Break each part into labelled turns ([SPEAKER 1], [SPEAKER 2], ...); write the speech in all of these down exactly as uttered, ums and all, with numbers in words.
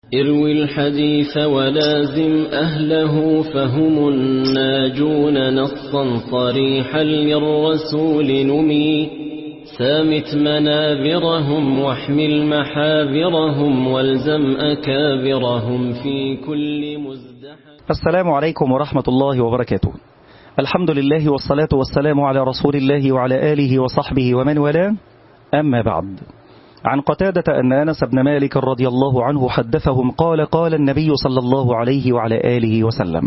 [SPEAKER 1] اروي الحديث ولازم أهله فهم الناجون نصا صريحا للرسول نمي سامت منابرهم واحمل محاذرهم والزم أكابرهم في كل مزدحم.
[SPEAKER 2] السلام عليكم ورحمة الله وبركاته. الحمد لله والصلاة والسلام على رسول الله وعلى آله وصحبه ومن والاه، أما بعد. عن قتادة أن أنس بن مالك رضي الله عنه حدثهم قال قال النبي صلى الله عليه وعلى آله وسلم: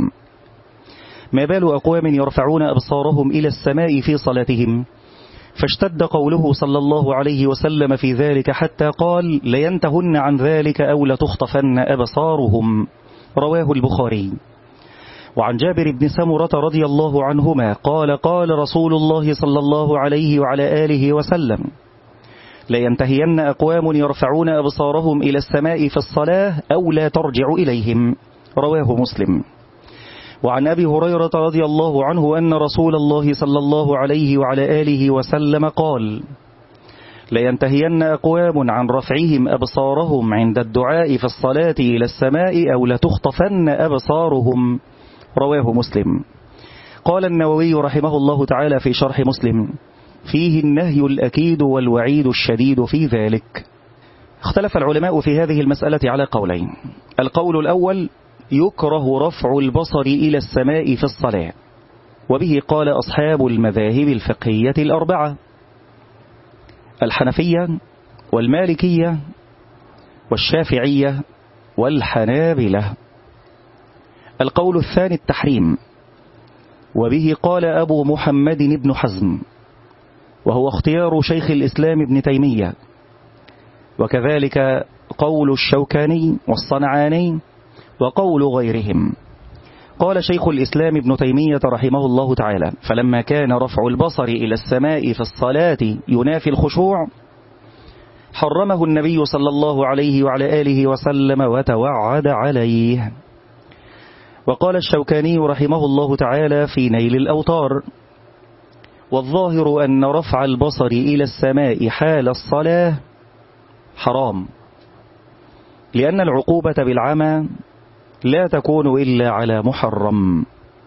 [SPEAKER 2] ما بال أقوام يرفعون أبصارهم إلى السماء في صلاتهم؟ فاشتد قوله صلى الله عليه وسلم في ذلك حتى قال: لينتهن عن ذلك أو لتخطفن أبصارهم. رواه البخاري. وعن جابر بن سمرة رضي الله عنهما قال قال رسول الله صلى الله عليه وعلى آله وسلم: لينتهين أقوام يرفعون أبصارهم إلى السماء في الصلاة أو لا ترجع إليهم. رواه مسلم. وعن أبي هريرة رضي الله عنه أن رسول الله صلى الله عليه وعلى آله وسلم قال: لينتهين أقوام عن رفعهم أبصارهم عند الدعاء في الصلاة إلى السماء أو لتخطفن أبصارهم. رواه مسلم. قال النووي رحمه الله تعالى في شرح مسلم: فيه النهي الأكيد والوعيد الشديد في ذلك. اختلف العلماء في هذه المسألة على قولين. القول الأول: يكره رفع البصر إلى السماء في الصلاة، وبه قال أصحاب المذاهب الفقهية الأربعة: الحنفية والمالكية والشافعية والحنابلة. القول الثاني: التحريم، وبه قال أبو محمد بن حزم، وهو اختيار شيخ الإسلام ابن تيمية، وكذلك قول الشوكاني والصنعاني وقول غيرهم. قال شيخ الإسلام ابن تيمية رحمه الله تعالى: فلما كان رفع البصر إلى السماء في الصلاة ينافي الخشوع حرمه النبي صلى الله عليه وعلى آله وسلم وتوعد عليه. وقال الشوكاني رحمه الله تعالى في نيل الأوطار: والظاهر أن رفع البصر إلى السماء حال الصلاة حرام، لأن العقوبة بالعمى لا تكون إلا على محرم،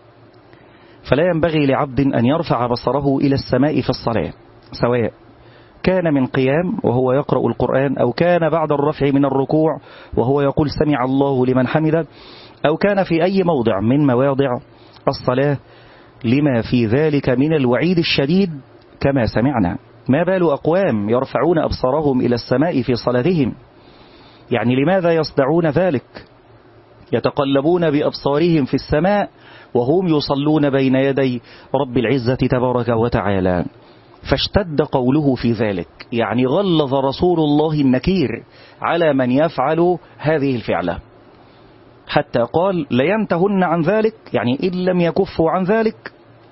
[SPEAKER 2] فلا ينبغي لعبد أن يرفع بصره إلى السماء في الصلاة، سواء كان من قيام وهو يقرأ القرآن، أو كان بعد الرفع من الركوع وهو يقول سمع الله لمن حمده، أو كان في أي موضع من مواضع الصلاة، لما في ذلك من الوعيد الشديد كما سمعنا. ما بال أقوام يرفعون أبصارهم إلى السماء في صلاتهم؟ يعني لماذا يصدعون ذلك؟ يتقلبون بأبصارهم في السماء وهم يصلون بين يدي رب العزة تبارك وتعالى. فاشتد قوله في ذلك، يعني غلظ رسول الله النكير على من يفعل هذه الفعلة، حتى قال: لينتهن عن ذلك، يعني إن لم يكفوا عن ذلك،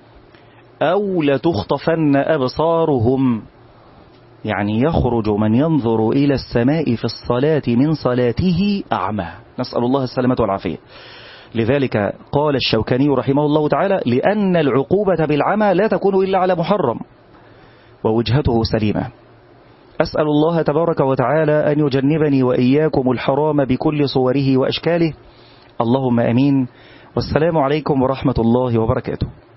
[SPEAKER 2] أو لتخطفن أبصارهم، يعني يخرج من ينظر إلى السماء في الصلاة من صلاته أعمى، نسأل الله السلامة والعافية. لذلك قال الشوكاني رحمه الله تعالى: لأن العقوبة بالعمى لا تكون إلا على محرم، ووجهته سليمة. أسأل الله تبارك وتعالى أن يجنبني وإياكم الحرام بكل صوره وأشكاله، اللهم أمين. والسلام عليكم ورحمة الله وبركاته.